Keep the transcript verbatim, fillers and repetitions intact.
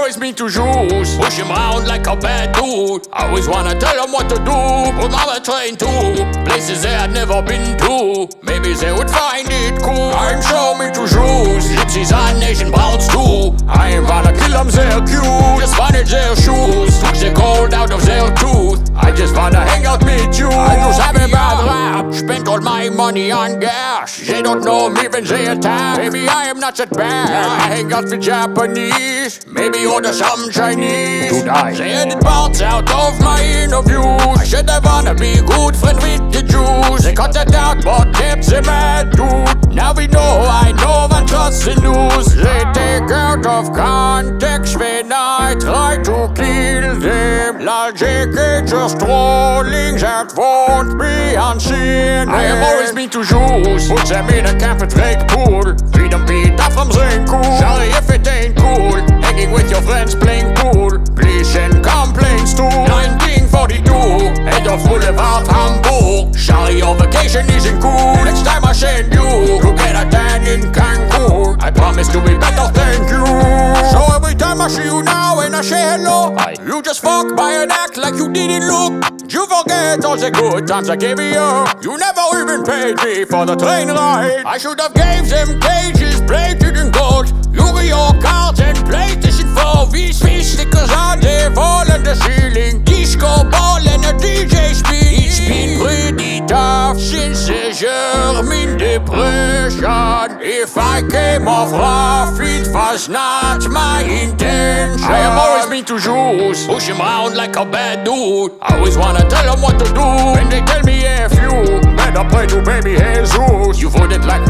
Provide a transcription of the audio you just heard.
always mean to juice, push him around like a bad dude. I always wanna tell him what to do, put mama train too, places they had never been to. Maybe they would find it cool. I'm sure me to juice, gypsies and Asian browns too. I ain't wanna kill them, they're cute, just wanted their shoes, took the gold out of their tooth. I just wanna hang out with you. I just have a bad rap, spent all my money on gas. They don't know me when they attack. Maybe I am not that bad. I hang out with Japanese, maybe order some Chinese. They edit parts out of my interviews. I said I wanna be good friend with the Jews. They cut that out but kept them mad dude. Now we know I know and trust the news. They take out of context when I try to kill them. La J K just trolling, that won't be on C N N. I have always been to Jews, put them in a camp and fake pool. Feed them beat up from saying cool. Sorry if it ain't cool, hanging with your friends playing pool. Please send complaints to nineteen forty-two, head of Boulevard Hamburg. Sorry your vacation isn't cool, next time I send you to get a tan in Cancun. I promise to be better, thank you. So every time I see you now and I say hello, Hi. You just fuck by and act like you didn't look. You forget all the good times I gave you. You never even paid me for the train ride. I should have gave them cages plated in gold, Yu-Gi-Oh cards and PlayStation four. These fish stickers on the wall and the ceiling, disco ball and a D J spin. It's been pretty tough since the German depression. If I came off rough, it was not my intention. I have always been to Jews, push him around like a bad dude. I always wanna tell them what to do when they tell me F you. Better pray to baby Jesus. You voted like